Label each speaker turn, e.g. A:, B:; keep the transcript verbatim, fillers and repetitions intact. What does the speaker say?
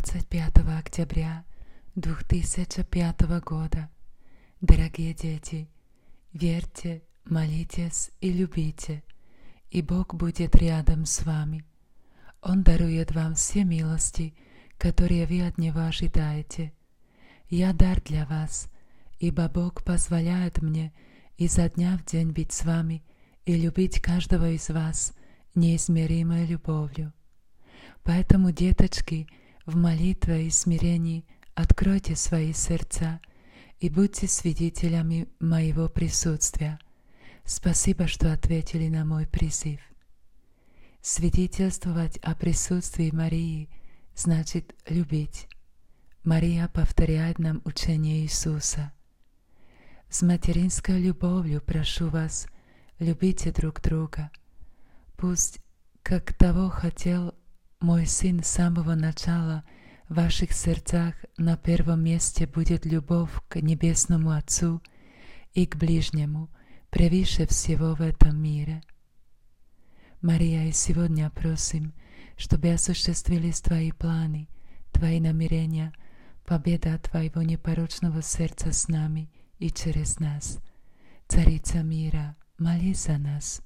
A: двадцать пятого октября две тысячи пятого года. Дорогие дети, верьте, молитесь и любите, и Бог будет рядом с вами. Он дарует вам все милости, которые вы от Него ожидаете. Я дар для вас, ибо Бог позволяет мне изо дня в день быть с вами и любить каждого из вас неизмеримой любовью. Поэтому, деточки, в молитве и смирении откройте свои сердца и будьте свидетелями моего присутствия. Спасибо, что ответили на мой призыв. Свидетельствовать о присутствии Марии значит любить. Мария повторяет нам учение Иисуса. С материнской любовью прошу вас, любите друг друга. Пусть, как того хотел мой Сын с самого начала, в ваших сердцах на первом месте будет любовь к Небесному Отцу и к ближнему, превыше всего в этом мире. Мария, и сегодня просим, чтобы осуществились Твои планы, Твои намерения, победа Твоего непорочного сердца с нами и через нас. Царица мира, молись за нас.